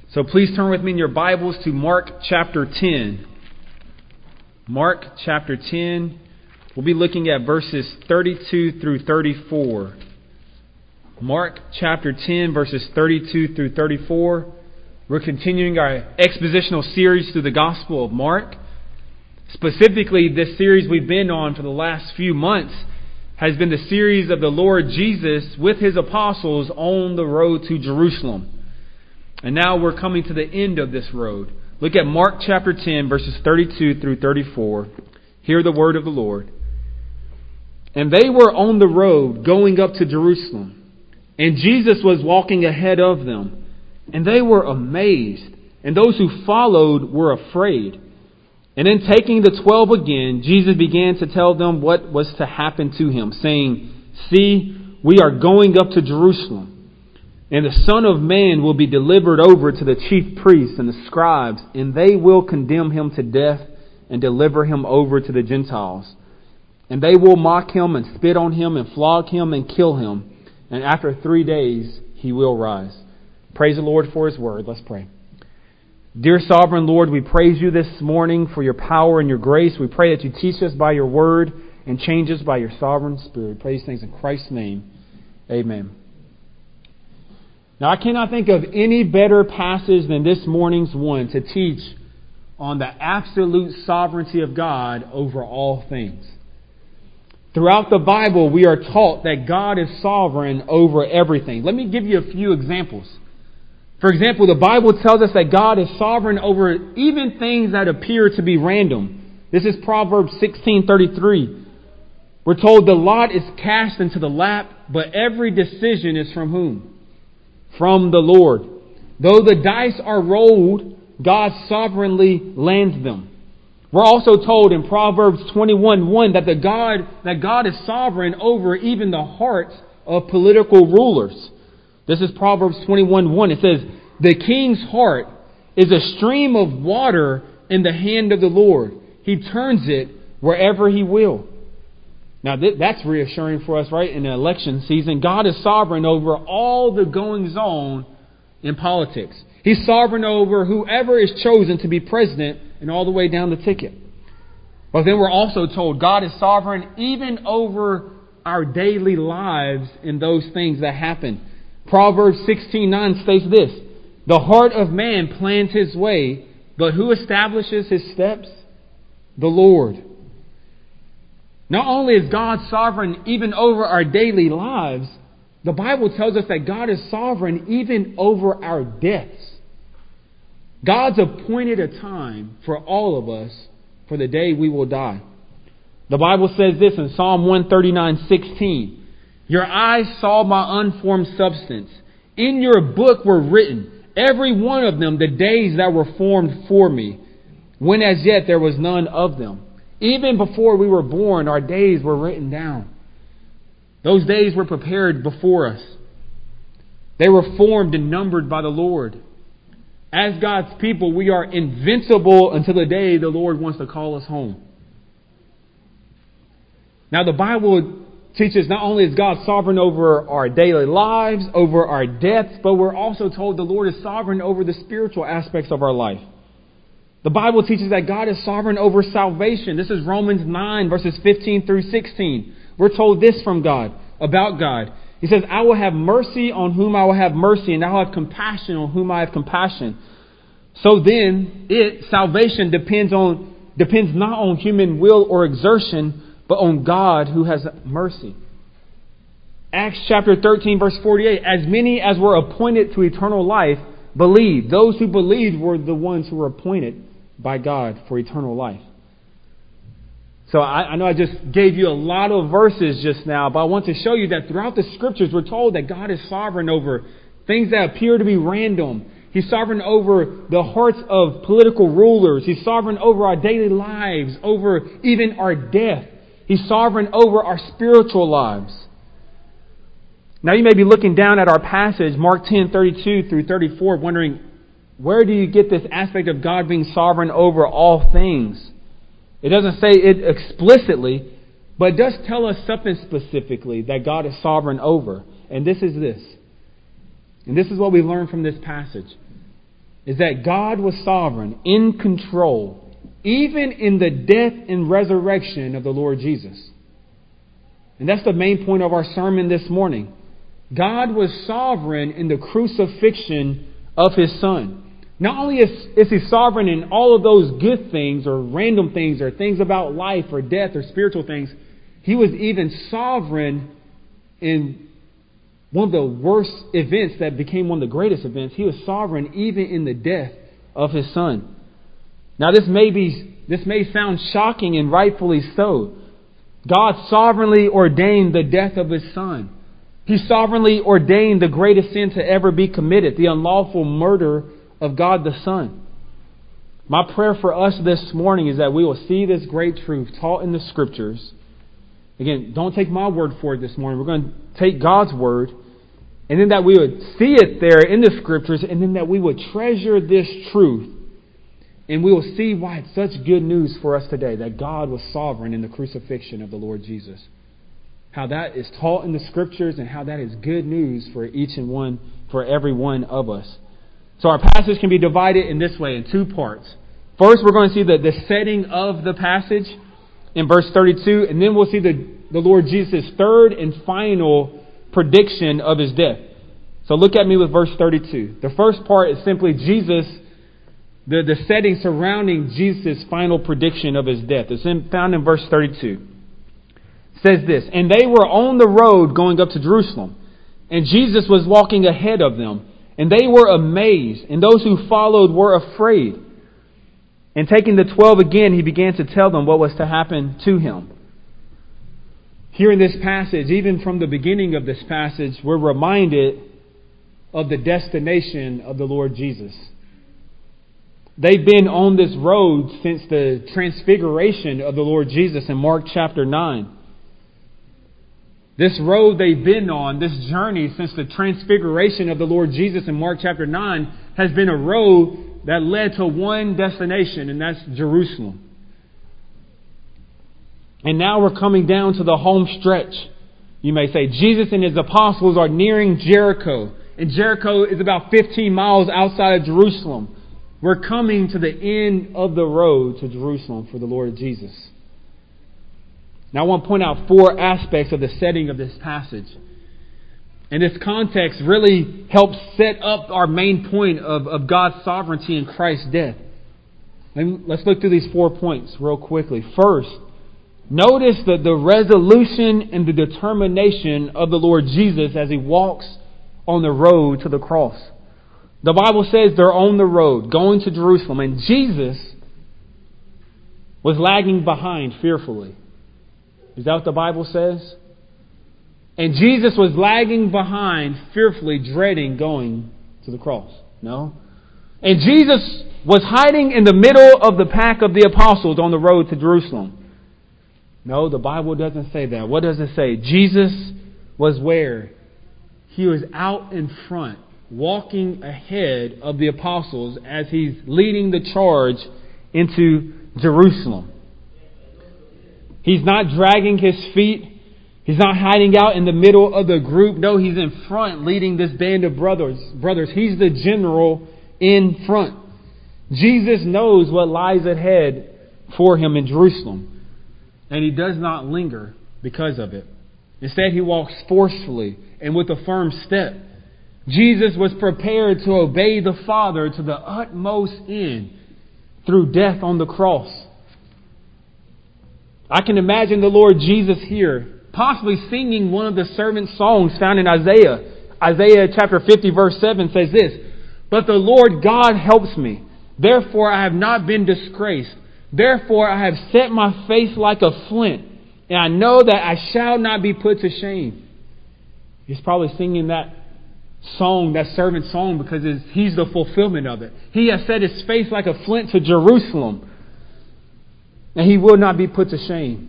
So please turn with me in your Bibles to Mark chapter 10. Mark chapter 10. We'll be looking at verses 32 through 34. Mark chapter 10, verses 32 through 34. We're continuing our expositional series through the Gospel of Mark. Specifically, this series we've been on for the last few months has been the series of the Lord Jesus with His apostles on the road to Jerusalem. And now we're coming to the end of this road. Look at Mark chapter 10, verses 32 through 34. Hear the word of the Lord. And they were on the road going up to Jerusalem. And Jesus was walking ahead of them. And they were amazed. And those who followed were afraid. And then taking the 12 again, Jesus began to tell them what was to happen to Him, saying, "See, we are going up to Jerusalem. And the Son of Man will be delivered over to the chief priests and the scribes, and they will condemn Him to death and deliver Him over to the Gentiles. And they will mock Him and spit on Him and flog Him and kill Him. And after 3 days He will rise." Praise the Lord for His word. Let's pray. Dear Sovereign Lord, we praise You this morning for Your power and Your grace. We pray that You teach us by Your word and change us by Your sovereign Spirit. Praise things in Christ's name. Amen. Now, I cannot think of any better passage than this morning's one to teach on the absolute sovereignty of God over all things. Throughout the Bible, we are taught that God is sovereign over everything. Let me give you a few examples. For example, the Bible tells us that God is sovereign over even things that appear to be random. This is Proverbs 16:33. We're told the lot is cast into the lap, but every decision is from whom? From the Lord. Though the dice are rolled, God sovereignly lands them. We're also told in Proverbs 21:1 that God is sovereign over even the hearts of political rulers. This is Proverbs 21:1. It says, "The king's heart is a stream of water in the hand of the Lord. He turns it wherever He will." Now that's reassuring for us, right? In the election season, God is sovereign over all the goings-on in politics. He's sovereign over whoever is chosen to be president and all the way down the ticket. But then we're also told God is sovereign even over our daily lives and those things that happen. Proverbs 16:9 states this, "The heart of man plans his way, but who establishes his steps? The Lord." Not only is God sovereign even over our daily lives, the Bible tells us that God is sovereign even over our deaths. God's appointed a time for all of us for the day we will die. The Bible says this in Psalm 139:16. "Your eyes saw my unformed substance. In Your book were written, every one of them, the days that were formed for me, when as yet there was none of them. Even before we were born, our days were written down." Those days were prepared before us. They were formed and numbered by the Lord. As God's people, we are invincible until the day the Lord wants to call us home. Now, the Bible teaches not only is God sovereign over our daily lives, over our deaths, but we're also told the Lord is sovereign over the spiritual aspects of our life. The Bible teaches that God is sovereign over salvation. This is Romans 9, verses 15 through 16. We're told this from God, about God. He says, "I will have mercy on whom I will have mercy, and I will have compassion on whom I have compassion." So then, salvation depends not on human will or exertion, but on God who has mercy. Acts chapter 13, verse 48. "As many as were appointed to eternal life believed." Those who believed were the ones who were appointed by God for eternal life. So I know I just gave you a lot of verses just now, but I want to show you that throughout the Scriptures we're told that God is sovereign over things that appear to be random. He's sovereign over the hearts of political rulers. He's sovereign over our daily lives, over even our death. He's sovereign over our spiritual lives. Now you may be looking down at our passage, Mark 10:32 through 34, wondering, where do you get this aspect of God being sovereign over all things? It doesn't say it explicitly, but it does tell us something specifically that God is sovereign over. And this is this. And this is what we learn from this passage. is that God was sovereign, in control, even in the death and resurrection of the Lord Jesus. And that's the main point of our sermon this morning. God was sovereign in the crucifixion of His Son. Not only is He sovereign in all of those good things or random things or things about life or death or spiritual things, He was even sovereign in one of the worst events that became one of the greatest events. He was sovereign even in the death of His Son. Now this may sound shocking, and rightfully so. God sovereignly ordained the death of His Son. He sovereignly ordained the greatest sin to ever be committed, the unlawful murder of God the Son. My prayer for us this morning is that we will see this great truth taught in the Scriptures. Again, don't take my word for it this morning. We're going to take God's word, and then that we would see it there in the Scriptures, and then that we would treasure this truth. And we will see why it's such good news for us today, that God was sovereign in the crucifixion of the Lord Jesus. How that is taught in the Scriptures, and how that is good news for for every one of us. So our passage can be divided in this way, in two parts. First, we're going to see the setting of the passage in verse 32, and then we'll see the Lord Jesus' third and final prediction of His death. So look at me with verse 32. The first part is simply Jesus, the setting surrounding Jesus' final prediction of His death. It's found in verse 32. It says this, "And they were on the road going up to Jerusalem, and Jesus was walking ahead of them. And they were amazed, and those who followed were afraid. And taking the 12 again, He began to tell them what was to happen to Him." Here in this passage, even from the beginning of this passage, we're reminded of the destination of the Lord Jesus. They've been on this road since the transfiguration of the Lord Jesus in Mark chapter 9. This road they've been on, this journey since the transfiguration of the Lord Jesus in Mark chapter 9, has been a road that led to one destination, and that's Jerusalem. And now we're coming down to the home stretch. You may say, Jesus and His apostles are nearing Jericho, and Jericho is about 15 miles outside of Jerusalem. We're coming to the end of the road to Jerusalem for the Lord Jesus. Now I want to point out 4 aspects of the setting of this passage. And this context really helps set up our main point of God's sovereignty in Christ's death. And let's look through these 4 points real quickly. First, notice the resolution and the determination of the Lord Jesus as He walks on the road to the cross. The Bible says they're on the road going to Jerusalem, and Jesus was lagging behind fearfully. Is that what the Bible says? And Jesus was lagging behind, fearfully dreading going to the cross. No. And Jesus was hiding in the middle of the pack of the apostles on the road to Jerusalem. No, the Bible doesn't say that. What does it say? Jesus was where? He was out in front, walking ahead of the apostles as He's leading the charge into Jerusalem. He's not dragging His feet. He's not hiding out in the middle of the group. No, He's in front leading this band of brothers. He's the general in front. Jesus knows what lies ahead for Him in Jerusalem. And He does not linger because of it. Instead, He walks forcefully and with a firm step. Jesus was prepared to obey the Father to the utmost end through death on the cross. I can imagine the Lord Jesus here, possibly singing one of the servant songs found in Isaiah. Isaiah chapter 50 verse 7 says this, "But the Lord God helps me. Therefore I have not been disgraced. Therefore I have set my face like a flint, and I know that I shall not be put to shame." He's probably singing that song, that servant song, because He's the fulfillment of it. He has set His face like a flint to Jerusalem, and He will not be put to shame.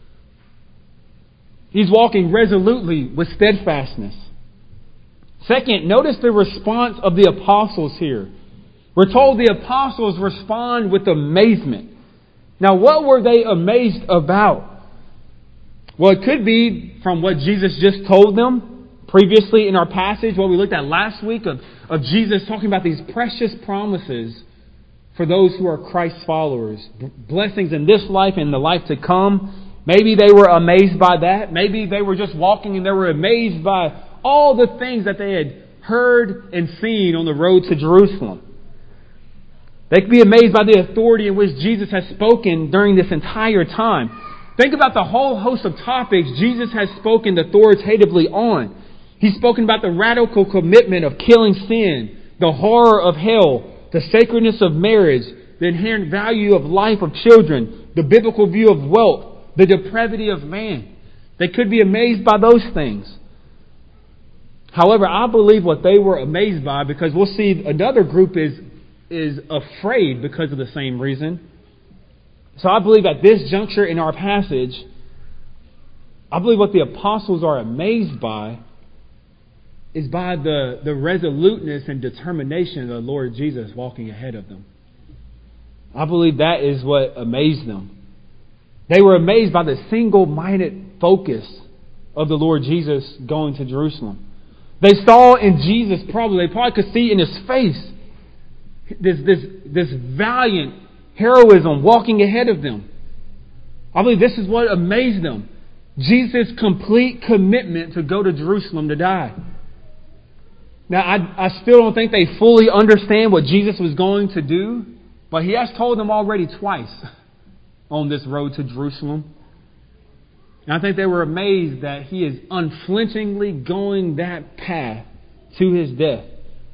He's walking resolutely with steadfastness. Second, notice the response of the apostles here. We're told the apostles respond with amazement. Now, what were they amazed about? Well, it could be from what Jesus just told them, previously in our passage, what we looked at last week of Jesus talking about these precious promises for those who are Christ's followers. Blessings in this life and the life to come. Maybe they were amazed by that. Maybe they were just walking and they were amazed by all the things that they had heard and seen on the road to Jerusalem. They could be amazed by the authority in which Jesus has spoken during this entire time. Think about the whole host of topics Jesus has spoken authoritatively on. He's spoken about the radical commitment of killing sin, the horror of hell, the sacredness of marriage, the inherent value of life of children, the biblical view of wealth, the depravity of man. They could be amazed by those things. However, I believe what they were amazed by, because we'll see another group is afraid because of the same reason. So I believe at this juncture in our passage, I believe what the apostles are amazed by is by the resoluteness and determination of the Lord Jesus walking ahead of them. I believe that is what amazed them. They were amazed by the single-minded focus of the Lord Jesus going to Jerusalem. They saw in Jesus, they probably could see in His face this valiant heroism walking ahead of them. I believe this is what amazed them. Jesus' complete commitment to go to Jerusalem to die. Now, I still don't think they fully understand what Jesus was going to do, but He has told them already twice on this road to Jerusalem. And I think they were amazed that He is unflinchingly going that path to His death.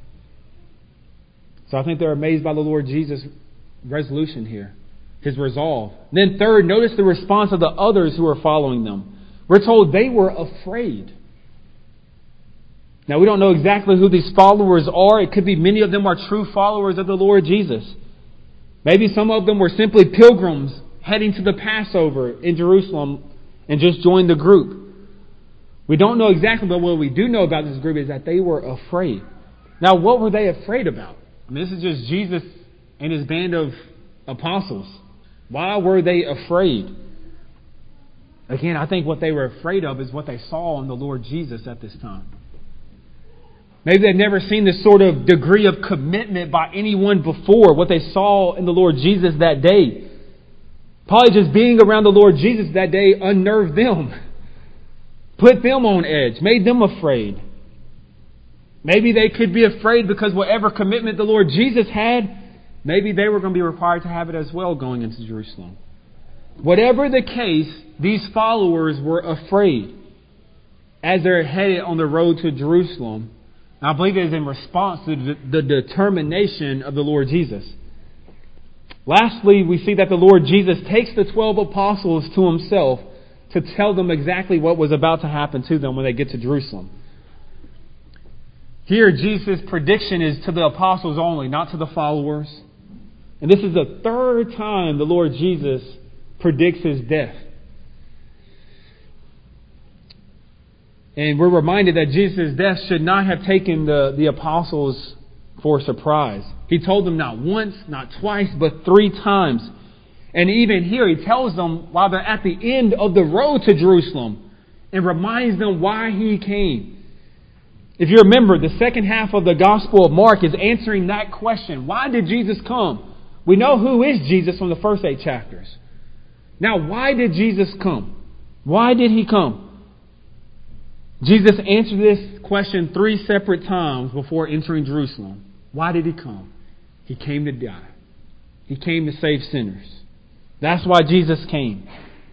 So I think they're amazed by the Lord Jesus' resolution here, His resolve. Then third, notice the response of the others who are following them. We're told they were afraid. Now, we don't know exactly who these followers are. It could be many of them are true followers of the Lord Jesus. Maybe some of them were simply pilgrims heading to the Passover in Jerusalem and just joined the group. We don't know exactly, but what we do know about this group is that they were afraid. Now, what were they afraid about? I mean, this is just Jesus and His band of apostles. Why were they afraid? Again, I think what they were afraid of is what they saw in the Lord Jesus at this time. Maybe they've never seen this sort of degree of commitment by anyone before, what they saw in the Lord Jesus that day. Probably just being around the Lord Jesus that day unnerved them, put them on edge, made them afraid. Maybe they could be afraid because whatever commitment the Lord Jesus had, maybe they were going to be required to have it as well going into Jerusalem. Whatever the case, these followers were afraid as they're headed on the road to Jerusalem. I believe it is in response to the determination of the Lord Jesus. Lastly, we see that the Lord Jesus takes the 12 apostles to Himself to tell them exactly what was about to happen to them when they get to Jerusalem. Here, Jesus' prediction is to the apostles only, not to the followers. And this is the third time the Lord Jesus predicts His death. And we're reminded that Jesus' death should not have taken the apostles for a surprise. He told them not once, not twice, but 3 times. And even here, He tells them while they're at the end of the road to Jerusalem and reminds them why He came. If you remember, the second half of the Gospel of Mark is answering that question. Why did Jesus come? We know who is Jesus from the first 8 chapters. Now, why did Jesus come? Why did He come? Jesus answered this question 3 separate times before entering Jerusalem. Why did He come? He came to die. He came to save sinners. That's why Jesus came.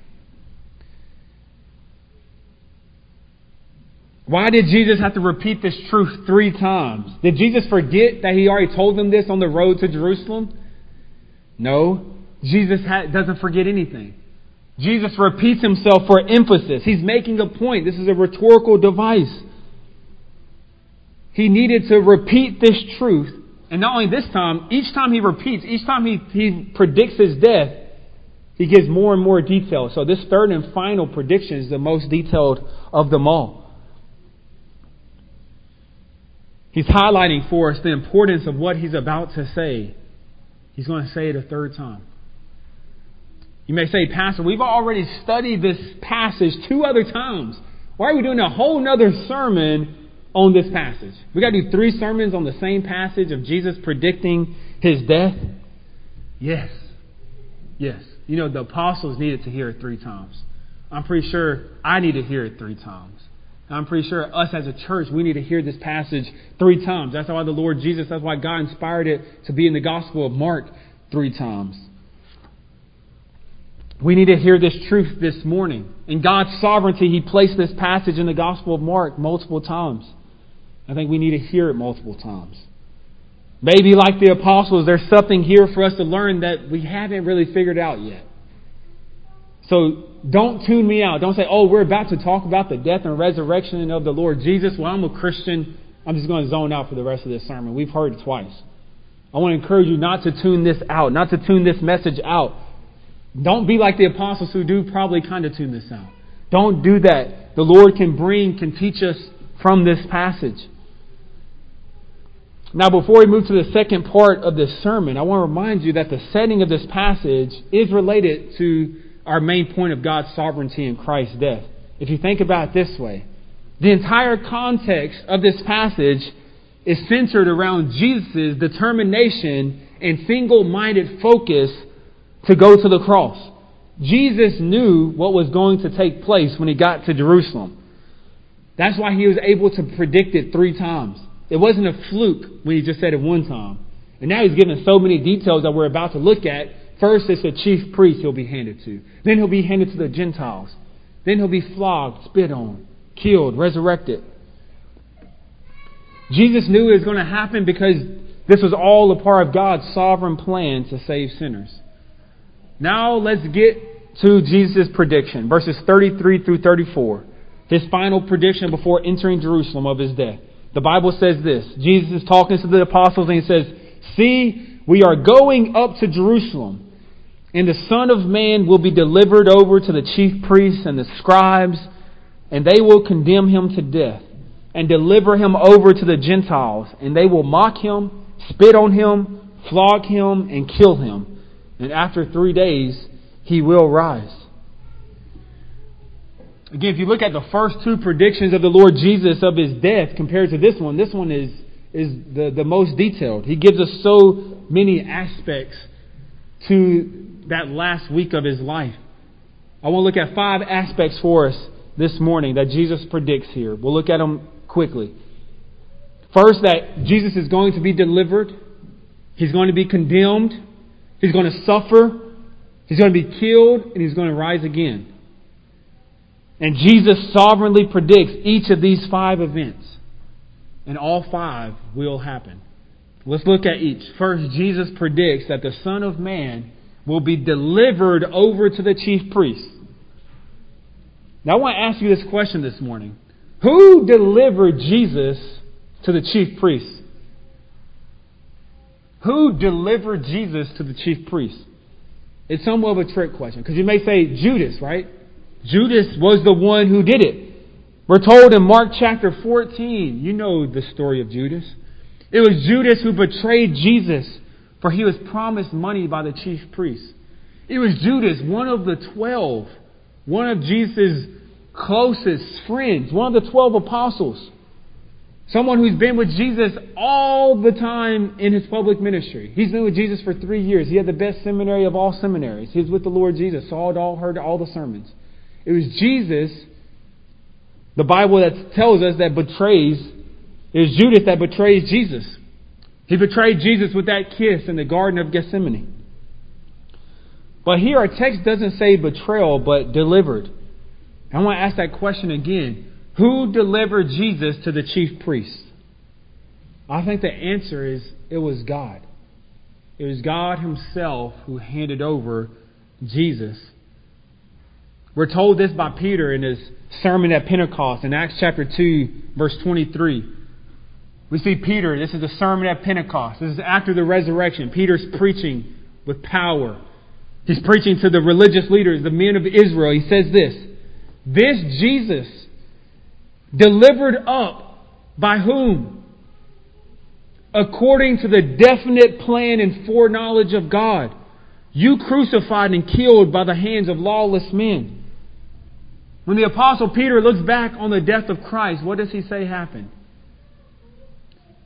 Why did Jesus have to repeat this truth 3 times? Did Jesus forget that He already told them this on the road to Jerusalem? No. Jesus doesn't forget anything. Jesus repeats Himself for emphasis. He's making a point. This is a rhetorical device. He needed to repeat this truth. And not only this time, each time He repeats, each time he predicts His death, He gives more and more detail. So this third and final prediction is the most detailed of them all. He's highlighting for us the importance of what He's about to say. He's going to say it a 3rd time. You may say, Pastor, we've already studied this passage 2 other times. Why are we doing a whole nother sermon on this passage? We got to do 3 sermons on the same passage of Jesus predicting his death? Yes. Yes. You know, the apostles needed to hear it 3 times. I'm pretty sure I need to hear it 3 times. I'm pretty sure us as a church, we need to hear this passage 3 times. That's why the Lord Jesus, that's why God inspired it to be in the Gospel of Mark 3 times. We need to hear this truth this morning. In God's sovereignty, He placed this passage in the Gospel of Mark multiple times. I think we need to hear it multiple times. Maybe like the apostles, there's something here for us to learn that we haven't really figured out yet. So don't tune me out. Don't say, oh, we're about to talk about the death and resurrection of the Lord Jesus. Well, I'm a Christian. I'm just going to zone out for the rest of this sermon. We've heard it twice. I want to encourage you not to tune this out, not to tune this message out. Don't be like the apostles who do probably kind of tune this out. Don't do that. The Lord can teach us from this passage. Now, before we move to the second part of this sermon, I want to remind you that the setting of this passage is related to our main point of God's sovereignty in Christ's death. If you think about it this way, the entire context of this passage is centered around Jesus' determination and single-minded focus to go to the cross. Jesus knew what was going to take place when He got to Jerusalem. That's why He was able to predict it 3 times. It wasn't a fluke when He just said it 1 time. And now He's given so many details that we're about to look at. First, it's the chief priest He'll be handed to. Then He'll be handed to the Gentiles. Then He'll be flogged, spit on, killed, resurrected. Jesus knew it was going to happen because this was all a part of God's sovereign plan to save sinners. Now let's get to Jesus' prediction, verses 33 through 34. His final prediction before entering Jerusalem of His death. The Bible says this. Jesus is talking to the apostles and He says, "See, we are going up to Jerusalem, and the Son of Man will be delivered over to the chief priests and the scribes, and they will condemn Him to death and deliver Him over to the Gentiles, and they will mock Him, spit on Him, flog Him, and kill Him. And after 3 days, He will rise." Again, if you look at the first 2 predictions of the Lord Jesus of His death compared to this one is the most detailed. He gives us so many aspects to that last week of His life. I want to look at 5 aspects for us this morning that Jesus predicts here. We'll look at them quickly. First, that Jesus is going to be delivered. He's going to be condemned. He's going to suffer. He's going to be killed. And He's going to rise again. And Jesus sovereignly predicts each of these 5 events. And all 5 will happen. Let's look at each. First, Jesus predicts that the Son of Man will be delivered over to the chief priests. Now, I want to ask you this question this morning. Who delivered Jesus to the chief priests? Who delivered Jesus to the chief priests? It's somewhat of a trick question, because you may say Judas, right? Judas was the one who did it. We're told in Mark chapter 14, you know the story of Judas. It was Judas who betrayed Jesus, for he was promised money by the chief priests. It was Judas, one of the 12, one of Jesus' closest friends, one of the 12 apostles. Someone who's been with Jesus all the time in His public ministry. He's been with Jesus for 3 years. He had the best seminary of all seminaries. He was with the Lord Jesus, saw it all, heard all the sermons. It was Jesus, the Bible that tells us that betrays, it was Judas that betrays Jesus. He betrayed Jesus with that kiss in the Garden of Gethsemane. But here our text doesn't say betrayal, but delivered. I want to ask that question again. Who delivered Jesus to the chief priests? I think the answer is it was God. It was God Himself who handed over Jesus. We're told this by Peter in his sermon at Pentecost in Acts chapter 2, verse 23. We see Peter, this is the sermon at Pentecost. This is after the resurrection. Peter's preaching with power. He's preaching to the religious leaders, the men of Israel. He says this Jesus, delivered up by whom? According to the definite plan and foreknowledge of God, you crucified and killed by the hands of lawless men. When the Apostle Peter looks back on the death of Christ, what does he say happened?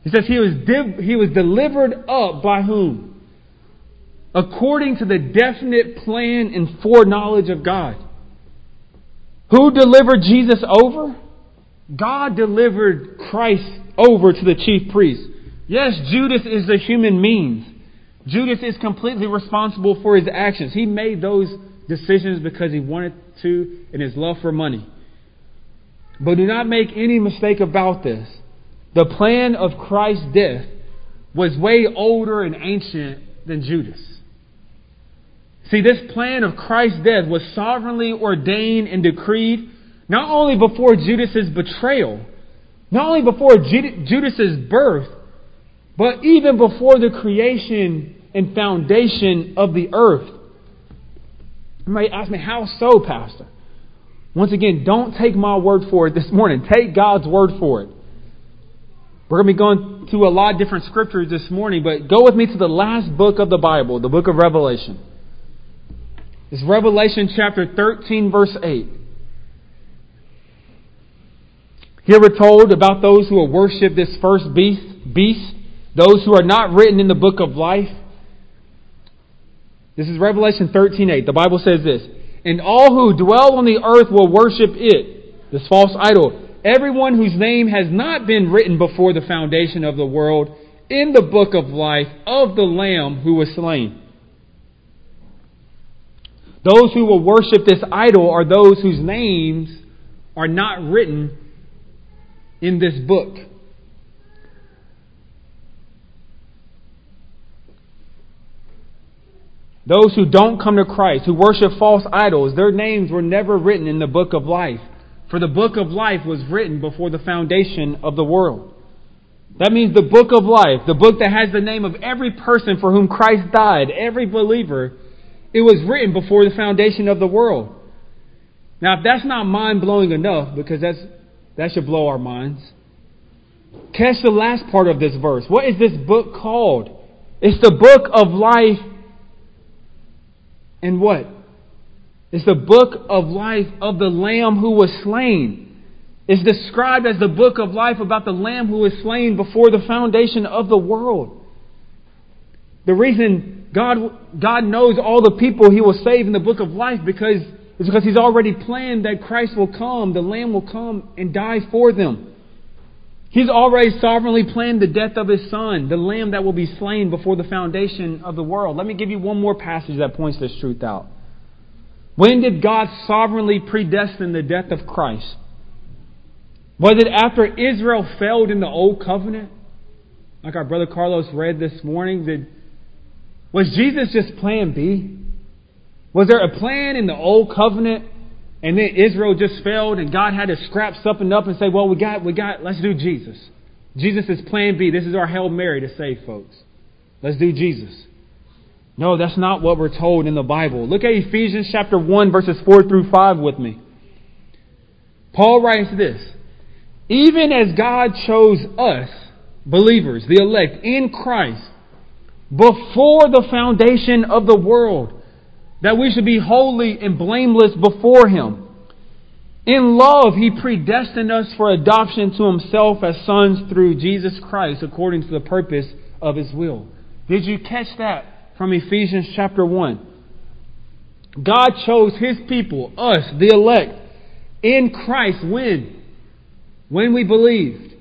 He says he was delivered up by whom? According to the definite plan and foreknowledge of God. Who delivered Jesus over? God delivered Christ over to the chief priests. Yes, Judas is the human means. Judas is completely responsible for his actions. He made those decisions because he wanted to in his love for money. But do not make any mistake about this. The plan of Christ's death was way older and ancient than Judas. See, this plan of Christ's death was sovereignly ordained and decreed not only before Judas's betrayal, not only before Judas's birth, but even before the creation and foundation of the earth. You might ask me, how so, Pastor? Once again, don't take my word for it this morning. Take God's word for it. We're going to be going through a lot of different scriptures this morning, but go with me to the last book of the Bible, the book of Revelation. It's Revelation chapter 13, verse 8. Here we're told about those who will worship this first beast, those who are not written in the book of life. This is Revelation 13:8. The Bible says this, and all who dwell on the earth will worship it, this false idol, everyone whose name has not been written before the foundation of the world in the book of life of the Lamb who was slain. Those who will worship this idol are those whose names are not written in this book. Those who don't come to Christ, who worship false idols, their names were never written in the book of life. For the book of life was written before the foundation of the world. That means the book of life, the book that has the name of every person for whom Christ died, every believer, it was written before the foundation of the world. Now, if that's not mind-blowing enough, because that should blow our minds, catch the last part of this verse. What is this book called? It's the book of life. And what? It's the book of life of the Lamb who was slain. It's described as the book of life about the Lamb who was slain before the foundation of the world. The reason God knows all the people He will save in the book of life is because He's already planned that Christ will come, the Lamb will come and die for them. He's already sovereignly planned the death of His Son, the Lamb that will be slain before the foundation of the world. Let me give you one more passage that points this truth out. When did God sovereignly predestine the death of Christ? Was it after Israel failed in the Old Covenant? Like our brother Carlos read this morning. Was Jesus just plan B? Was there a plan in the Old Covenant and then Israel just failed and God had to scrap something up and say, well, we got, let's do Jesus. Jesus is plan B. This is our Hail Mary to save folks. Let's do Jesus. No, that's not what we're told in the Bible. Look at Ephesians chapter 1, verses 4 through 5 with me. Paul writes this, even as God chose us, believers, the elect in Christ, before the foundation of the world, that we should be holy and blameless before Him. In love, He predestined us for adoption to Himself as sons through Jesus Christ, according to the purpose of His will. Did you catch that from Ephesians chapter 1? God chose His people, us, the elect, in Christ. When? When we believed.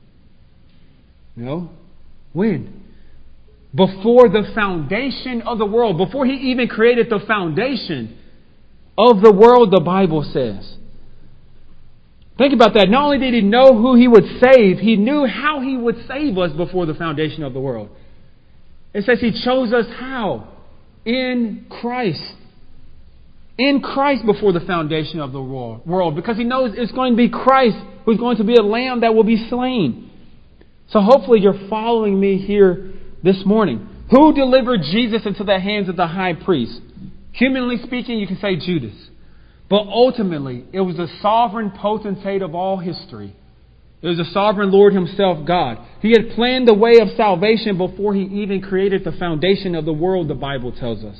No? When? Before the foundation of the world. Before He even created the foundation of the world, the Bible says. Think about that. Not only did He know who He would save, He knew how He would save us before the foundation of the world. It says He chose us how? In Christ. In Christ before the foundation of the world. Because He knows it's going to be Christ who's going to be a lamb that will be slain. So hopefully you're following me here this morning. Who delivered Jesus into the hands of the high priest? Humanly speaking, you can say Judas. But ultimately, it was the sovereign potentate of all history. It was the sovereign Lord Himself, God. He had planned the way of salvation before He even created the foundation of the world, the Bible tells us.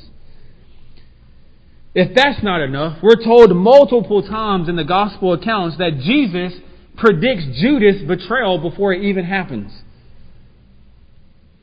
If that's not enough, we're told multiple times in the gospel accounts that Jesus predicts Judas' betrayal before it even happens.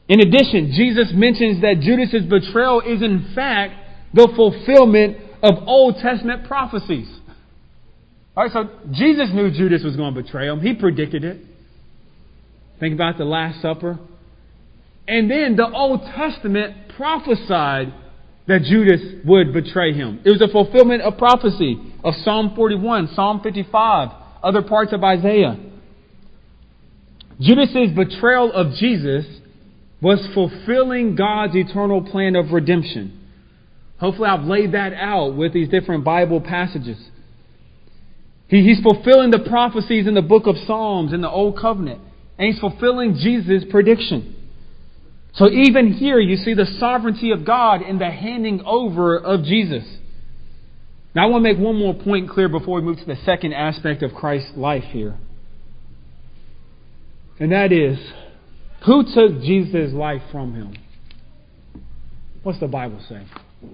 In addition, Jesus mentions that Judas's betrayal is in fact the fulfillment of Old Testament prophecies. All right, so Jesus knew Judas was going to betray him. He predicted it. Think about the Last Supper. And then the Old Testament prophesied that Judas would betray him. It was a fulfillment of prophecy of Psalm 41, Psalm 55, other parts of Isaiah. Judas's betrayal of Jesus was fulfilling God's eternal plan of redemption. Hopefully I've laid that out with these different Bible passages. He's fulfilling the prophecies in the book of Psalms in the Old Covenant. And he's fulfilling Jesus' prediction. So even here you see the sovereignty of God in the handing over of Jesus. Now I want to make one more point clear before we move to the second aspect of Christ's life here. And that is, who took Jesus' life from him? What's the Bible say?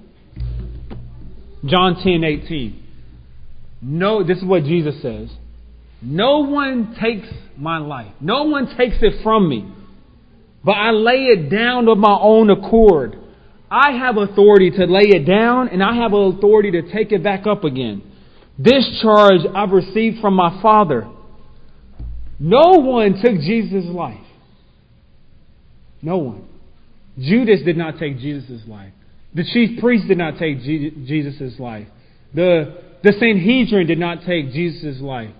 John 10:18. No, this is what Jesus says. No one takes my life. No one takes it from me. But I lay it down of my own accord. I have authority to lay it down, and I have authority to take it back up again. This charge I've received from my Father. No one took Jesus' life. No one. Judas did not take Jesus' life. The chief priest did not take Jesus' life. The Sanhedrin did not take Jesus' life.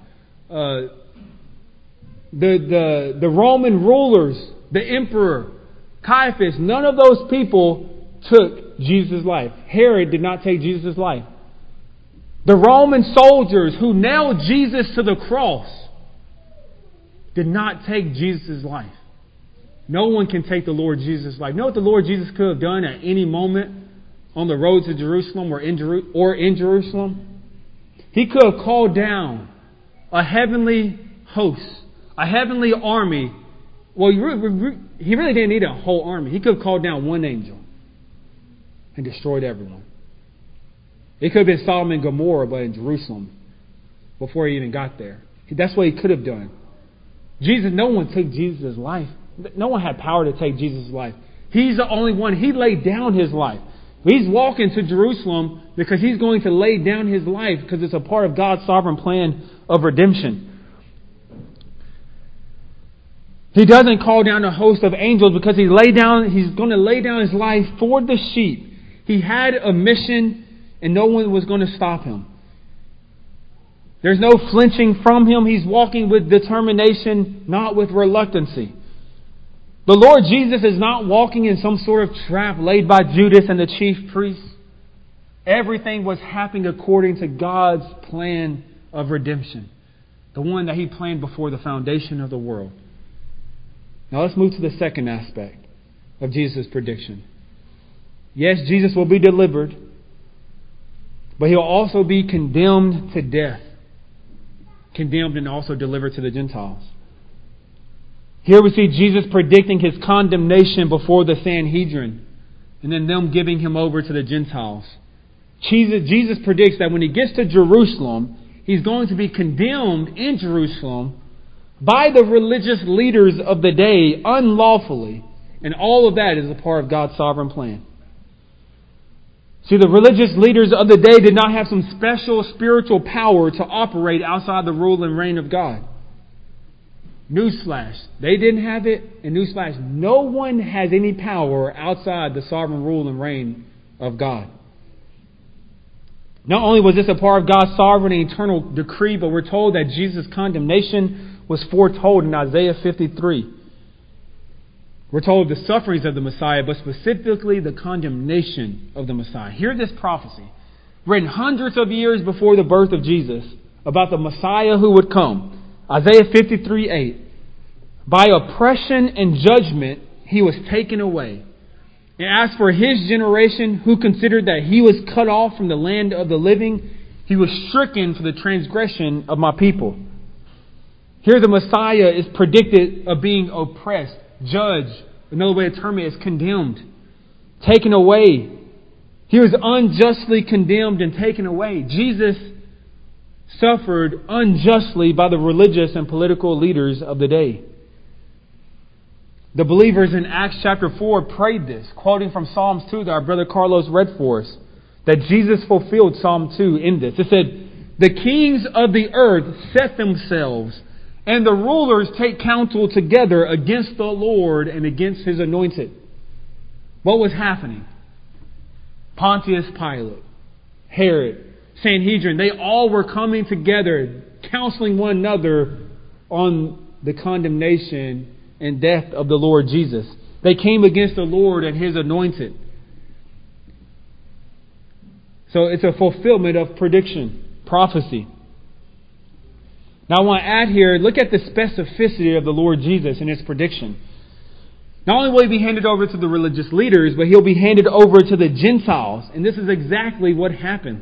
The Roman rulers, the emperor, Caiaphas, none of those people took Jesus' life. Herod did not take Jesus' life. The Roman soldiers who nailed Jesus to the cross did not take Jesus' life. No one can take the Lord Jesus' life. You know what the Lord Jesus could have done at any moment on the road to Jerusalem or in Jerusalem? He could have called down a heavenly host, a heavenly army. Well, he really didn't need a whole army. He could have called down one angel and destroyed everyone. It could have been Sodom and Gomorrah, but in Jerusalem, before he even got there. That's what he could have done. No one took Jesus' life. No one had power to take Jesus' life. He's the only one. He laid down his life. He's walking to Jerusalem because he's going to lay down his life because it's a part of God's sovereign plan of redemption. He doesn't call down a host of angels because he's going to lay down his life for the sheep. He had a mission and no one was going to stop him. There's no flinching from him. He's walking with determination, not with reluctancy. The Lord Jesus is not walking in some sort of trap laid by Judas and the chief priests. Everything was happening according to God's plan of redemption. The one that He planned before the foundation of the world. Now let's move to the second aspect of Jesus' prediction. Yes, Jesus will be delivered, but He'll also be condemned to death. Condemned and also delivered to the Gentiles. Here we see Jesus predicting His condemnation before the Sanhedrin and then them giving Him over to the Gentiles. Jesus predicts that when He gets to Jerusalem, He's going to be condemned in Jerusalem by the religious leaders of the day unlawfully. And all of that is a part of God's sovereign plan. See, the religious leaders of the day did not have some special spiritual power to operate outside the rule and reign of God. Newsflash, they didn't have it. And newsflash, no one has any power outside the sovereign rule and reign of God. Not only was this a part of God's sovereign and eternal decree, but we're told that Jesus' condemnation was foretold in Isaiah 53. We're told the sufferings of the Messiah, but specifically the condemnation of the Messiah. Hear this prophecy, written hundreds of years before the birth of Jesus, about the Messiah who would come. Isaiah 53:8. By oppression and judgment He was taken away. And as for His generation, who considered that He was cut off from the land of the living, He was stricken for the transgression of my people. Here the Messiah is predicted of being oppressed, judged. Another way to term it is condemned, taken away. He was unjustly condemned and taken away. Jesus suffered unjustly by the religious and political leaders of the day. The believers in Acts chapter 4 prayed this, quoting from Psalms 2 that our brother Carlos read for us, that Jesus fulfilled Psalm 2 in this. It said, "The kings of the earth set themselves, and the rulers take counsel together against the Lord and against His anointed." What was happening? Pontius Pilate, Herod, Sanhedrin, they all were coming together, counseling one another on the condemnation and death of the Lord Jesus. They came against the Lord and His anointed. So it's a fulfillment of prediction, prophecy. Now I want to add here, look at the specificity of the Lord Jesus and His prediction. Not only will He be handed over to the religious leaders, but He'll be handed over to the Gentiles. And this is exactly what happens.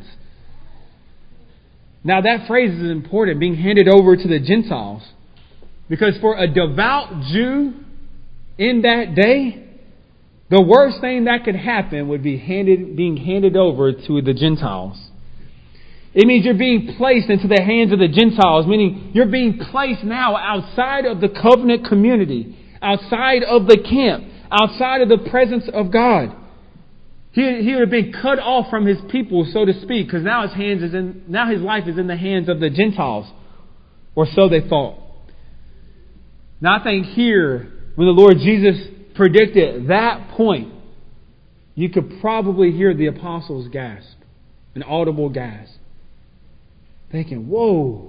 Now that phrase is important, being handed over to the Gentiles. Because for a devout Jew in that day, the worst thing that could happen would be being handed over to the Gentiles. It means you're being placed into the hands of the Gentiles, meaning you're being placed now outside of the covenant community, outside of the camp, outside of the presence of God. He would have been cut off from his people, so to speak, because now his life is in the hands of the Gentiles, or so they thought. Now I think here, when the Lord Jesus predicted that point, you could probably hear the apostles gasp, an audible gasp, thinking, whoa,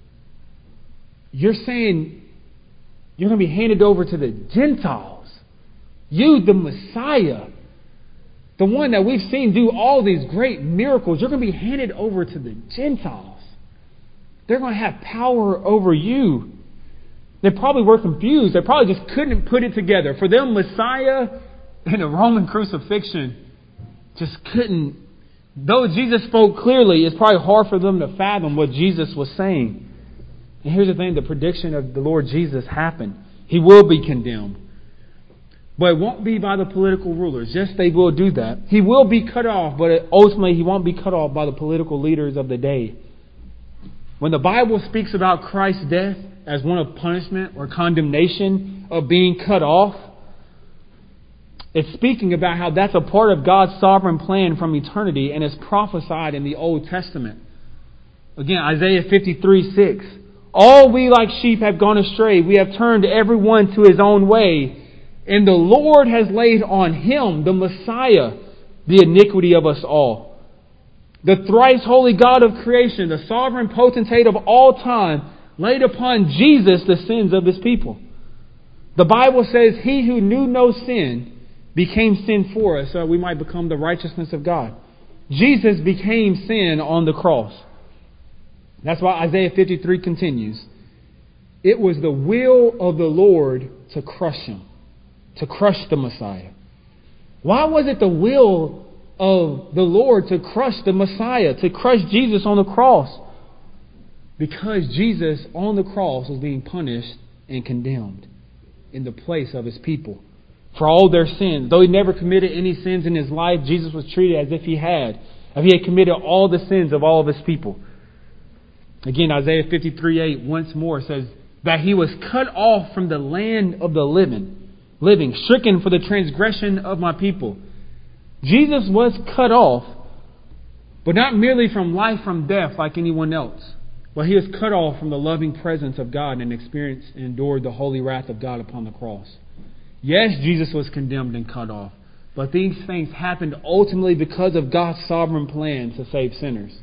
you're saying you're going to be handed over to the Gentiles. You, the Messiah, the one that we've seen do all these great miracles, you're going to be handed over to the Gentiles. They're going to have power over you. They probably were confused. They probably just couldn't put it together. For them, Messiah and a Roman crucifixion just couldn't. Though Jesus spoke clearly, it's probably hard for them to fathom what Jesus was saying. And here's the thing, the prediction of the Lord Jesus happened. He will be condemned. But it won't be by the political rulers. Yes, they will do that. He will be cut off, but ultimately He won't be cut off by the political leaders of the day. When the Bible speaks about Christ's death as one of punishment or condemnation of being cut off, it's speaking about how that's a part of God's sovereign plan from eternity and is prophesied in the Old Testament. Again, Isaiah 53:6. All we like sheep have gone astray. We have turned everyone to his own way. And the Lord has laid on Him, the Messiah, the iniquity of us all. The thrice holy God of creation, the sovereign potentate of all time, laid upon Jesus the sins of His people. The Bible says, He who knew no sin became sin for us so that we might become the righteousness of God. Jesus became sin on the cross. That's why Isaiah 53 continues. It was the will of the Lord to crush Him, to crush the Messiah. Why was it the will of the Lord to crush the Messiah, to crush Jesus on the cross? Because Jesus on the cross was being punished and condemned in the place of His people for all their sins. Though He never committed any sins in His life, Jesus was treated as if He had committed all the sins of all of His people. Again, Isaiah 53:8 once more says that He was cut off from the land of the living, stricken for the transgression of my people. Jesus was cut off, but not merely from life from death like anyone else. But He was cut off from the loving presence of God and experienced and endured the holy wrath of God upon the cross. Yes, Jesus was condemned and cut off, but these things happened ultimately because of God's sovereign plan to save sinners.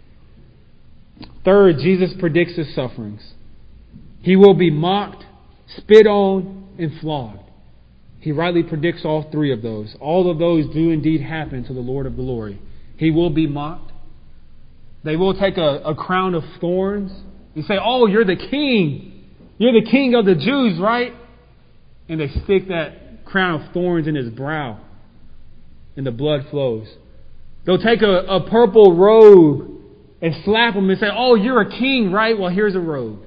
Third, Jesus predicts His sufferings. He will be mocked, spit on, and flogged. He rightly predicts all three of those. All of those do indeed happen to the Lord of glory. He will be mocked. They will take a crown of thorns and say, oh, you're the king. You're the king of the Jews, right? And they stick that crown of thorns in His brow. And the blood flows. They'll take a purple robe and slap Him and say, oh, you're a king, right? Well, here's a robe.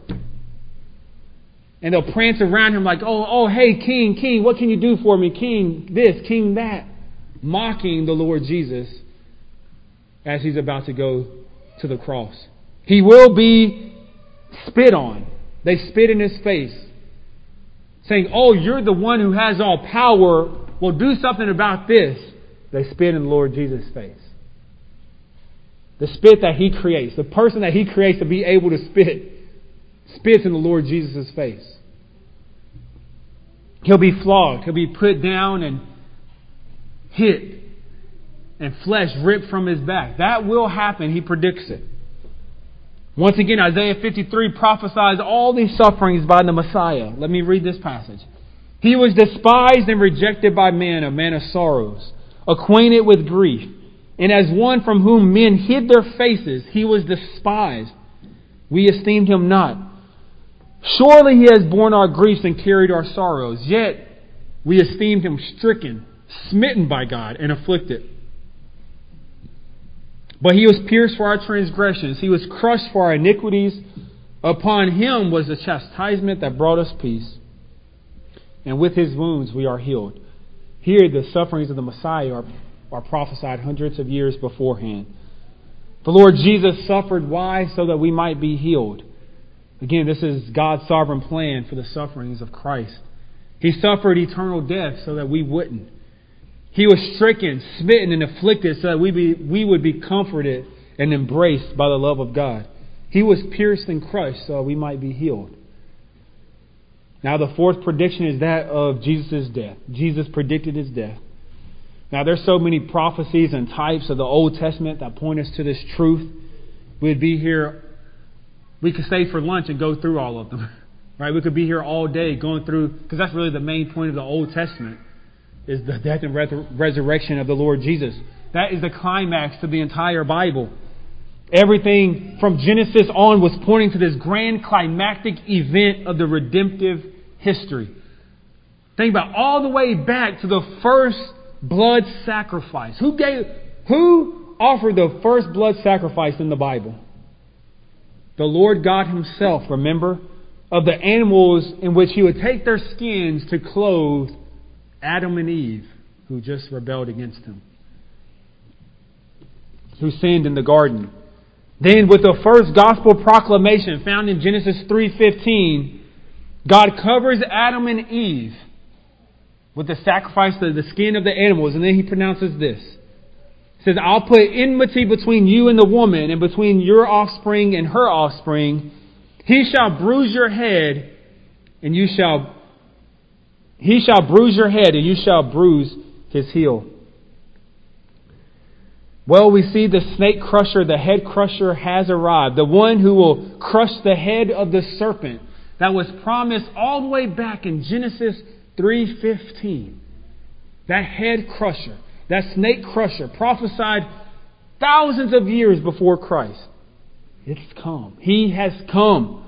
And they'll prance around Him like, oh, hey, king, what can you do for me? King this, king that. Mocking the Lord Jesus as He's about to go to the cross. He will be spit on. They spit in His face. saying, oh, you're the one who has all power. Well, do something about this. They spit in the Lord Jesus' face. The spit that He creates, the person that He creates to be able to spits in the Lord Jesus' face. He'll be flogged. He'll be put down and hit, and flesh ripped from His back. That will happen. He predicts it. Once again, Isaiah 53 prophesies all these sufferings by the Messiah. Let me read this passage. He was despised and rejected by men, a man of sorrows, acquainted with grief. And as one from whom men hid their faces, He was despised. We esteemed Him not. Surely He has borne our griefs and carried our sorrows. Yet we esteemed Him stricken, smitten by God, and afflicted. But He was pierced for our transgressions. He was crushed for our iniquities. Upon Him was the chastisement that brought us peace. And with His wounds we are healed. Here the sufferings of the Messiah are prophesied hundreds of years beforehand. The Lord Jesus suffered. Why? So that we might be healed. Again, this is God's sovereign plan for the sufferings of Christ. He suffered eternal death so that we wouldn't. He was stricken, smitten, and afflicted so that we would be comforted and embraced by the love of God. He was pierced and crushed so that we might be healed. Now the fourth prediction is that of Jesus' death. Jesus predicted His death. Now there's so many prophecies and types of the Old Testament that point us to this truth. We'd be here, we could stay for lunch and go through all of them. Right? We could be here all day going through, because that's really the main point of the Old Testament, is the death and resurrection of the Lord Jesus. That is the climax to the entire Bible. Everything from Genesis on was pointing to this grand climactic event of the redemptive history. Think about all the way back to the first blood sacrifice. Who offered the first blood sacrifice in the Bible? The Lord God Himself, remember? Of the animals in which He would take their skins to clothe Adam and Eve, who just rebelled against Him, who sinned in the garden. Then with the first gospel proclamation found in Genesis 3:15, God covers Adam and Eve with the sacrifice of the skin of the animals. And then He pronounces this. He says, I'll put enmity between you and the woman, and between your offspring and her offspring. He shall bruise your head, and he shall bruise your head, and you shall bruise his heel. Well, we see the snake crusher, the head crusher has arrived. The one who will crush the head of the serpent that was promised all the way back in Genesis 3:15. That head crusher, that snake crusher, prophesied thousands of years before Christ. It's come. He has come.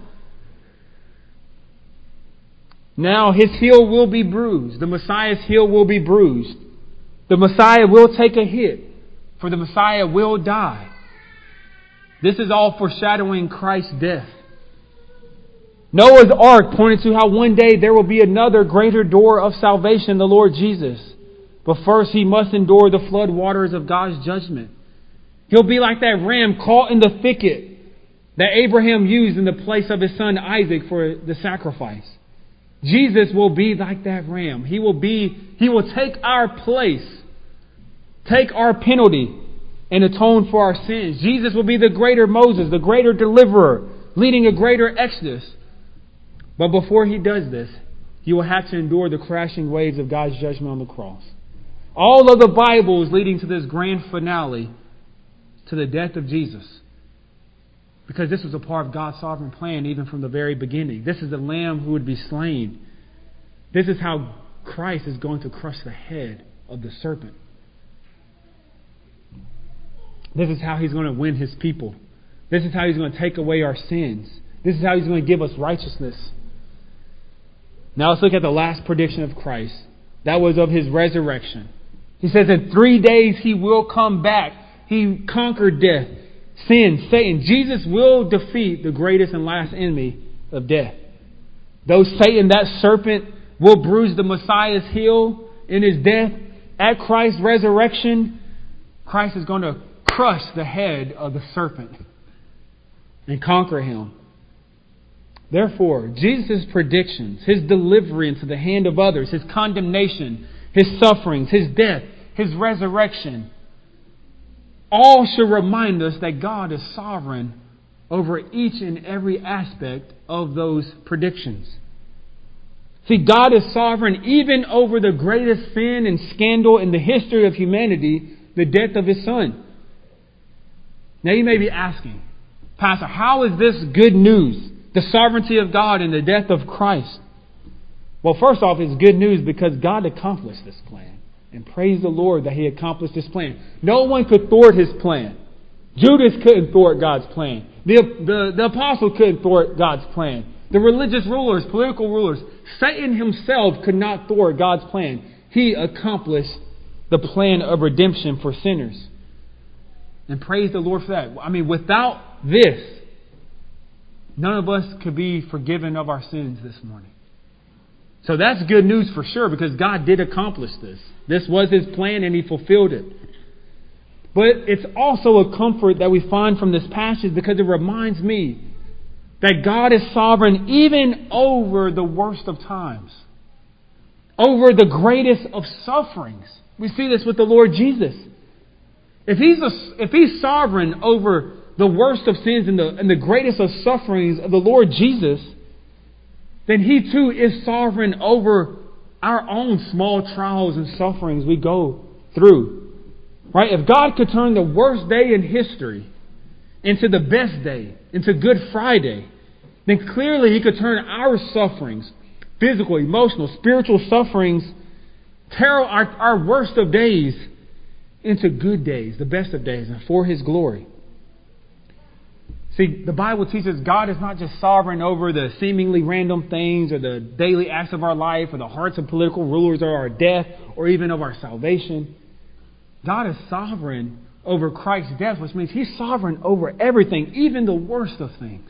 Now His heel will be bruised. The Messiah's heel will be bruised. The Messiah will take a hit, for the Messiah will die. This is all foreshadowing Christ's death. Noah's ark pointed to how one day there will be another greater door of salvation, the Lord Jesus. But first He must endure the flood waters of God's judgment. He'll be like that ram caught in the thicket that Abraham used in the place of his son Isaac for the sacrifice. Jesus will be like that ram. He will take our place, take our penalty, and atone for our sins. Jesus will be the greater Moses, the greater deliverer, leading a greater exodus. But before He does this, He will have to endure the crashing waves of God's judgment on the cross. All of the Bible is leading to this grand finale, to the death of Jesus. Because this was a part of God's sovereign plan even from the very beginning. This is the Lamb who would be slain. This is how Christ is going to crush the head of the serpent. This is how He's going to win His people. This is how He's going to take away our sins. This is how He's going to give us righteousness. Now let's look at the last prediction of Christ. That was of His resurrection. He says in 3 days He will come back. He conquered death, sin, Satan. Jesus will defeat the greatest and last enemy of death. Though Satan, that serpent, will bruise the Messiah's heel in His death, at Christ's resurrection, Christ is going to crush the head of the serpent and conquer him. Therefore, Jesus' predictions, His delivery into the hand of others, His condemnation, His sufferings, His death, His resurrection, all should remind us that God is sovereign over each and every aspect of those predictions. See, God is sovereign even over the greatest sin and scandal in the history of humanity, the death of His Son. Now you may be asking, Pastor, how is this good news? The sovereignty of God and the death of Christ. Well, first off, it's good news because God accomplished this plan. And praise the Lord that He accomplished this plan. No one could thwart His plan. Judas couldn't thwart God's plan. The apostle couldn't thwart God's plan. The religious rulers, political rulers, Satan himself could not thwart God's plan. He accomplished the plan of redemption for sinners. And praise the Lord for that. I mean, without this, none of us could be forgiven of our sins this morning. So that's good news for sure because God did accomplish this. This was His plan and He fulfilled it. But it's also a comfort that we find from this passage because it reminds me that God is sovereign even over the worst of times, over the greatest of sufferings. We see this with the Lord Jesus. If He's sovereign over the worst of sins and the greatest of sufferings of the Lord Jesus, then He too is sovereign over our own small trials and sufferings we go through. Right? If God could turn the worst day in history into the best day, into Good Friday, then clearly He could turn our sufferings, physical, emotional, spiritual sufferings, our worst of days, into good days, the best of days, and for His glory. See, the Bible teaches God is not just sovereign over the seemingly random things or the daily acts of our life or the hearts of political rulers or our death or even of our salvation. God is sovereign over Christ's death, which means He's sovereign over everything, even the worst of things.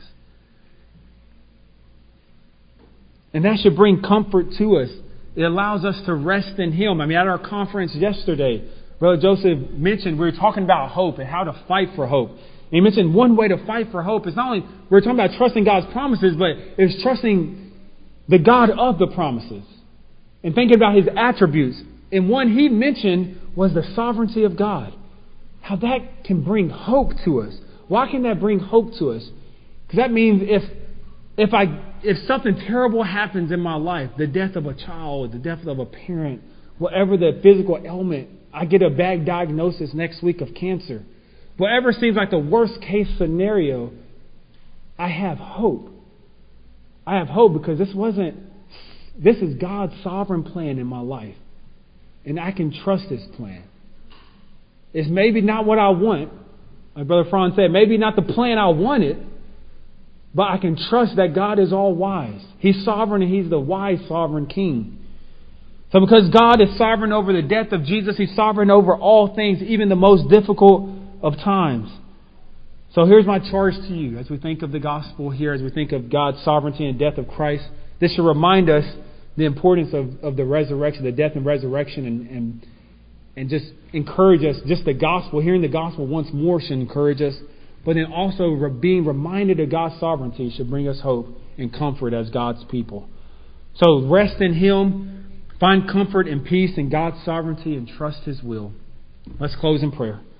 And that should bring comfort to us. It allows us to rest in Him. I mean, at our conference yesterday, Brother Joseph mentioned we were talking about hope and how to fight for hope. And he mentioned one way to fight for hope is not only we're talking about trusting God's promises, but it's trusting the God of the promises and thinking about His attributes. And one he mentioned was the sovereignty of God. How that can bring hope to us. Why can that bring hope to us? Because that means if something terrible happens in my life, the death of a child, the death of a parent, whatever the physical ailment, I get a bad diagnosis next week of cancer. Whatever seems like the worst case scenario, I have hope. I have hope because this is God's sovereign plan in my life. And I can trust His plan. It's maybe not what I want. Like Brother Franz said, maybe not the plan I wanted, but I can trust that God is all wise. He's sovereign and He's the wise sovereign King. So because God is sovereign over the death of Jesus, He's sovereign over all things, even the most difficult of times. So here's my charge to you as we think of the gospel here, as we think of God's sovereignty and death of Christ. This should remind us the importance of the resurrection, the death and resurrection, and just encourage us. Just the gospel, hearing the gospel once more should encourage us. But then also being reminded of God's sovereignty should bring us hope and comfort as God's people. So rest in Him, find comfort and peace in God's sovereignty, and trust His will. Let's close in prayer.